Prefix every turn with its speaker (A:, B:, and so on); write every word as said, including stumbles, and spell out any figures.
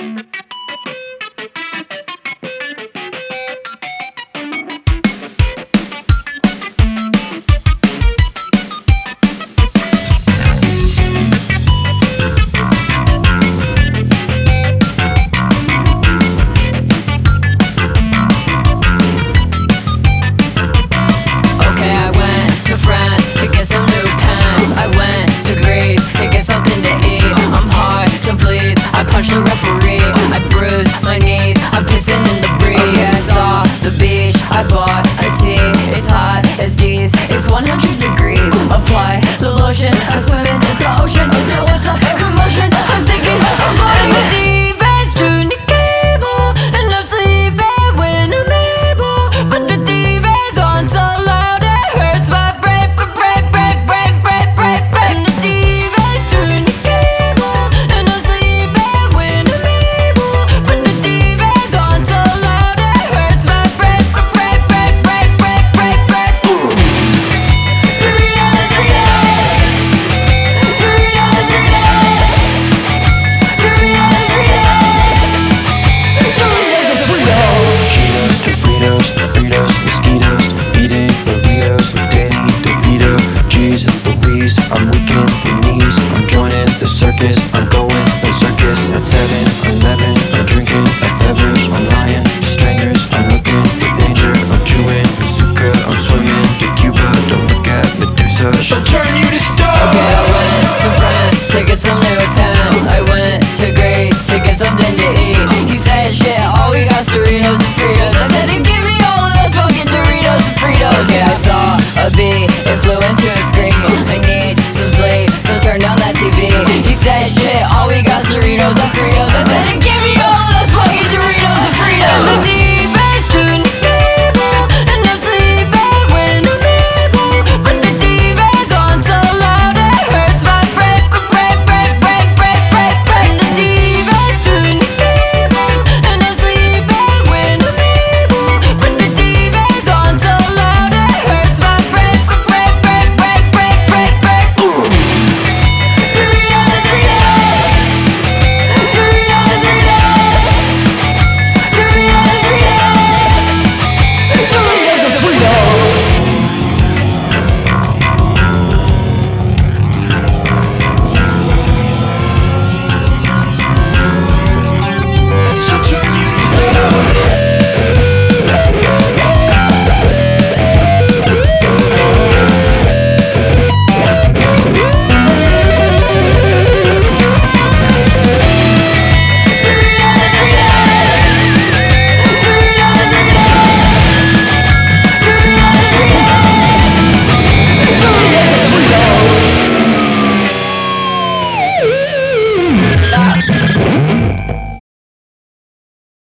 A: Punch the referee, I bruise my knees, I'm pissing in the breeze. Yeah, I saw the beach, I bought a tea. It's hot as D's, it's one hundred degrees. Apply the lotion, I'm swimming the ocean. There was a commotion, I'm sinking, I'm floating. The defense tuned the cable, and I'm sleeping when I'm able. But the defense on so loud it hurts my brain, brain, brain, brain, brain, brain, brain. The defense tuned the cable, and I'm sleeping.
B: I'm weak in the knees, I'm joining the circus. I'm going to circus at seven eleven. I'm drinking a beverage, I'm lying to strangers. I'm looking for danger, I'm chewing bazooka. I'm swimming to Cuba, don't look at Medusa, she'll turn you to stone.
A: Okay, I went to France to get some new pens. I went to Greece to get something to eat.